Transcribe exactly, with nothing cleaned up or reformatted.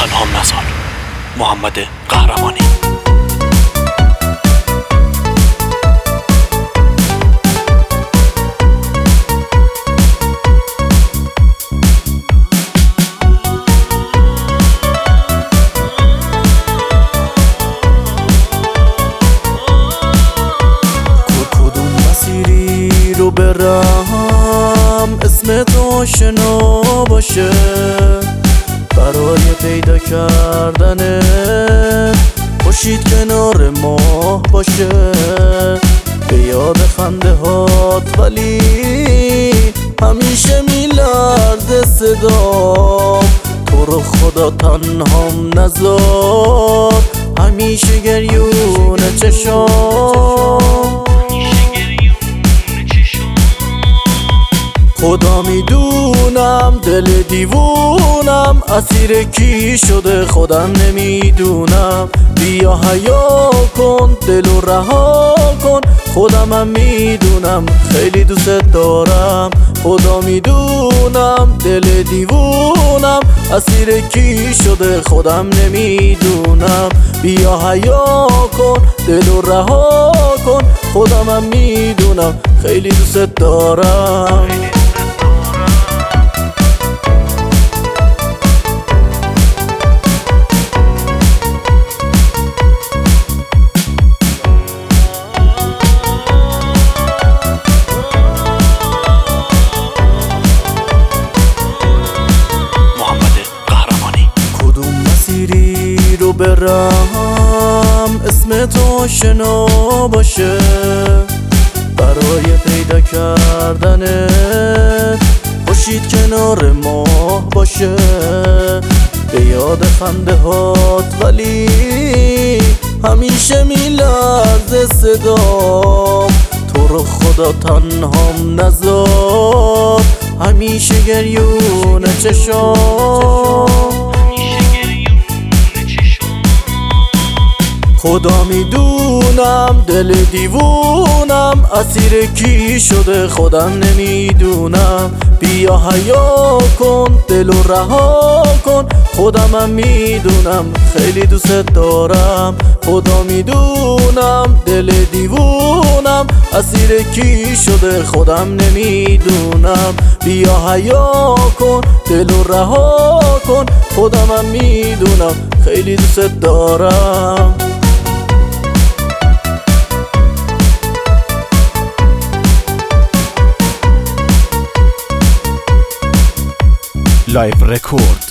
تنها نذار. محمد قهرمانی. رو برم اسم تو آشنا باشه، برای پیدا کردن خورشید کنار ماه باشه، به یاد خنده هات ولی همیشه میلرزه صدام. تو رو خدا تنهام نذار، همیشه گریون چشام. خدا میدونم دل دیوونم اسیر کی شده خودم نمیدونم. بیا حیا کن دلو رها کن، خودمم میدونم خیلی دوست دارم. خدا میدونم دل دیوونم اسیر کی شده خودم نمیدونم. بیا حیا کن دلو رها کن، خودمم میدونم خیلی دوست دارم. رو برم اسم تو آشنا باشه، برای پیدا کردن خورشید کنار ماه باشه، به یاد خنده هات ولی همیشه میلرزه صدام. تو رو خدا تنهام نذار، همیشه گریون چشام. خدا میدونم دل دیوونم اسیر کی شده خودم نمیدونم. بیا حیا کن دلو رها کن، خودمم میدونم خیلی دوست دارم. خدا میدونم دل دیوونم اسیر کی شده خودم نمیدونم. بیا حیا کن دلو رها کن، خودمم میدونم خیلی دوست دارم. لایو رکورد